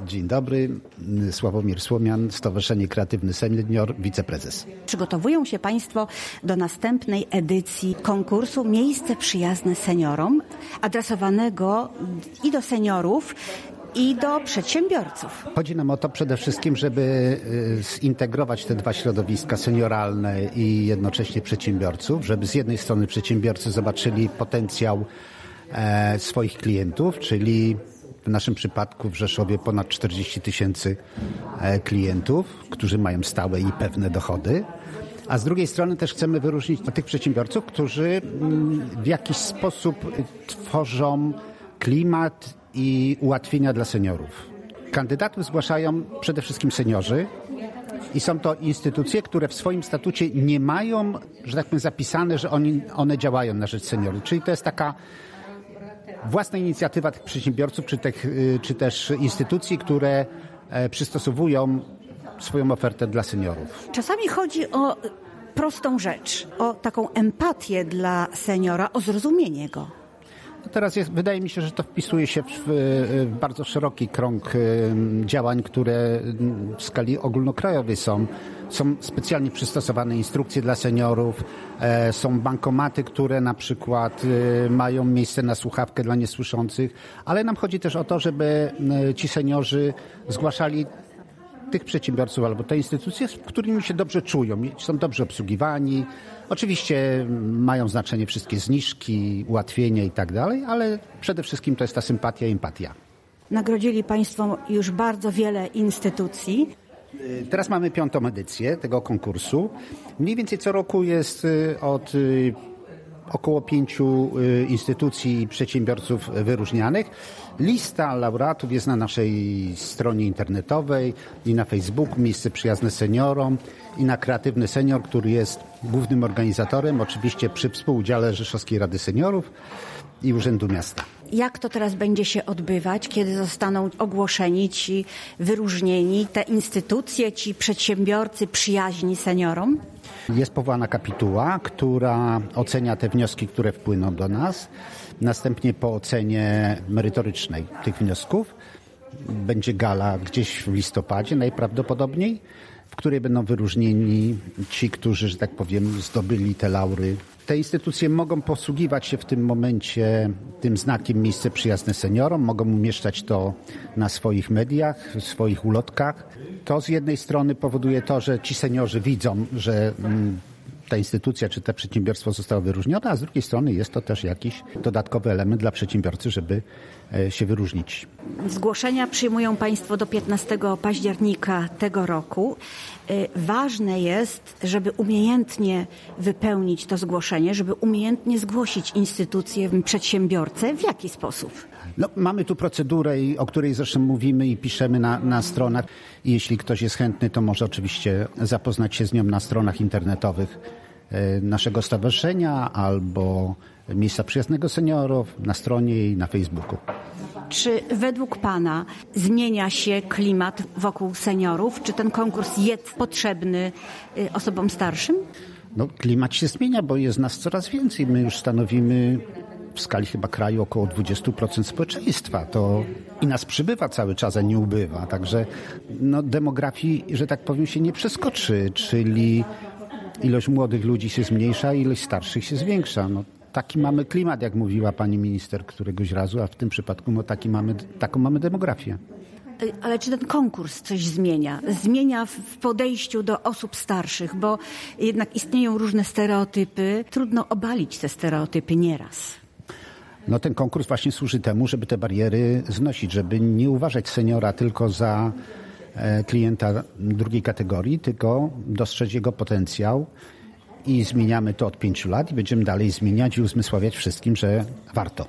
Dzień dobry, Sławomir Słomian, Stowarzyszenie Kreatywny Senior, wiceprezes. Przygotowują się Państwo do następnej edycji konkursu Miejsce przyjazne seniorom, adresowanego i do seniorów, i do przedsiębiorców. Chodzi nam o to przede wszystkim, żeby zintegrować te dwa środowiska, senioralne i jednocześnie przedsiębiorców, żeby z jednej strony przedsiębiorcy zobaczyli potencjał swoich klientów, czyli w naszym przypadku w Rzeszowie ponad 40 000 klientów, którzy mają stałe i pewne dochody. A z drugiej strony też chcemy wyróżnić tych przedsiębiorców, którzy w jakiś sposób tworzą klimat i ułatwienia dla seniorów. Kandydatów zgłaszają przede wszystkim seniorzy i są to instytucje, które w swoim statucie nie mają, że tak powiem, zapisane, że one działają na rzecz seniorów. Czyli to jest taka własna inicjatywa tych przedsiębiorców czy też instytucji, które przystosowują swoją ofertę dla seniorów. Czasami chodzi o prostą rzecz, o taką empatię dla seniora, o zrozumienie go. Teraz wydaje mi się, że to wpisuje się w bardzo szeroki krąg działań, które w skali ogólnokrajowej są. Są specjalnie przystosowane instrukcje dla seniorów, są bankomaty, które na przykład mają miejsce na słuchawkę dla niesłyszących, ale nam chodzi też o to, żeby ci seniorzy zgłaszali tych przedsiębiorców albo te instytucje, z którymi się dobrze czują, są dobrze obsługiwani. Oczywiście mają znaczenie wszystkie zniżki, ułatwienia i tak dalej, ale przede wszystkim to jest ta sympatia i empatia. Nagrodzili Państwo już bardzo wiele instytucji. Teraz mamy 5. edycję tego konkursu. Mniej więcej co roku jest od około 5 instytucji i przedsiębiorców wyróżnianych. Lista laureatów jest na naszej stronie internetowej i na Facebooku Miejsce Przyjazne Seniorom i na Kreatywny Senior, który jest głównym organizatorem, oczywiście przy współudziale Rzeszowskiej Rady Seniorów i Urzędu Miasta. Jak to teraz będzie się odbywać, kiedy zostaną ogłoszeni ci wyróżnieni, te instytucje, ci przedsiębiorcy przyjaźni seniorom? Jest powołana kapituła, która ocenia te wnioski, które wpłyną do nas. Następnie po ocenie merytorycznej tych wniosków będzie gala gdzieś w listopadzie najprawdopodobniej, w której będą wyróżnieni ci, którzy, że tak powiem, zdobyli te laury. Te instytucje mogą posługiwać się w tym momencie tym znakiem Miejsce Przyjazne Seniorom, mogą umieszczać to na swoich mediach, w swoich ulotkach. To z jednej strony powoduje to, że ci seniorzy widzą, że ta instytucja czy to przedsiębiorstwo zostało wyróżnione, a z drugiej strony jest to też jakiś dodatkowy element dla przedsiębiorcy, żeby się wyróżnić. Zgłoszenia przyjmują Państwo do 15 października tego roku. Ważne jest, żeby umiejętnie wypełnić to zgłoszenie, żeby umiejętnie zgłosić instytucję, przedsiębiorcę. W jaki sposób? Mamy tu procedurę, o której zresztą mówimy i piszemy na stronach. I jeśli ktoś jest chętny, to może oczywiście zapoznać się z nią na stronach internetowych naszego stowarzyszenia albo Miejsca Przyjaznego Seniorów, na stronie i na Facebooku. Czy według Pana zmienia się klimat wokół seniorów? Czy ten konkurs jest potrzebny osobom starszym? Klimat się zmienia, bo jest nas coraz więcej. My już stanowimy w skali chyba kraju około 20% społeczeństwa. To i nas przybywa cały czas, a nie ubywa. Także demografii, że tak powiem, się nie przeskoczy, czyli ilość młodych ludzi się zmniejsza, ilość starszych się zwiększa. Taki mamy klimat, jak mówiła pani minister któregoś razu, a w tym przypadku taką mamy demografię. Ale czy ten konkurs coś zmienia? Zmienia w podejściu do osób starszych, bo jednak istnieją różne stereotypy. Trudno obalić te stereotypy nieraz. Ten konkurs właśnie służy temu, żeby te bariery znosić, żeby nie uważać seniora tylko za klienta drugiej kategorii, tylko dostrzec jego potencjał. I zmieniamy to od 5 lat i będziemy dalej zmieniać i uzmysławiać wszystkim, że warto.